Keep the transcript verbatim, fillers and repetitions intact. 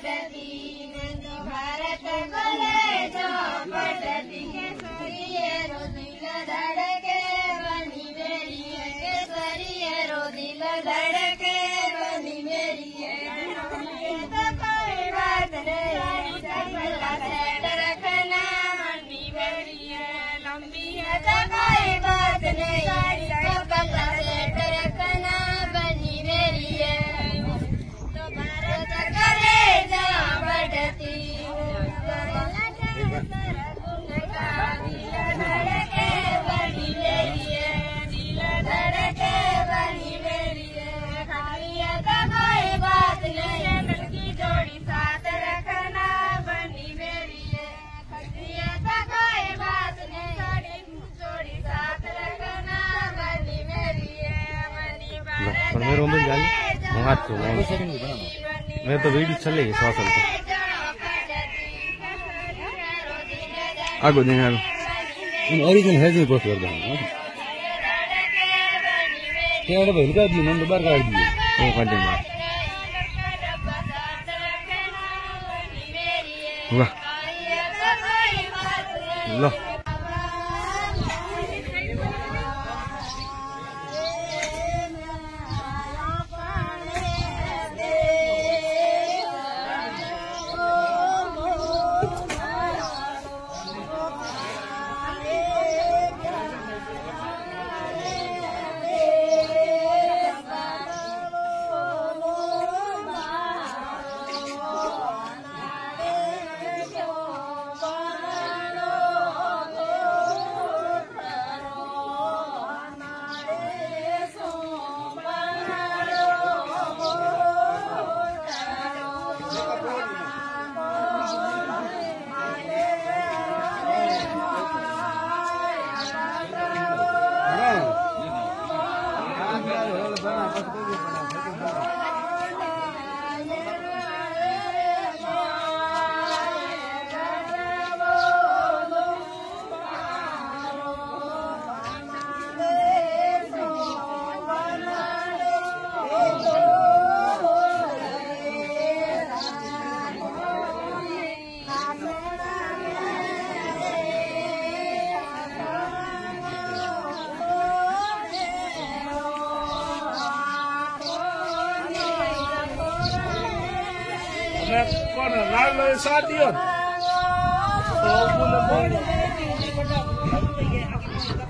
बढ़ती नंदी भारत बोले जो बढ़ती केसरिये रो दिल धड़के बनी मेरी है केसरिये रो दिल धड़के बनी मेरी है तो कोई बात नहीं चपला सेट रखना बनी मेरी है लंबी है तो कोई बात नहीं चपला सेट रखना बनी मेरी है तो भारत करे जा बढ़ती मैं रोंदे जाली हाथ तो मैं तो वीडियो चले सौ साल तो आगो दिन आगो इन ओरिजिनल है जो पोस्ट कर दो क्या भाई का दी मन बार काट दिए ओ काट दे वाह लो con ở lại lời xa tiền. Ô, buồn là buồn.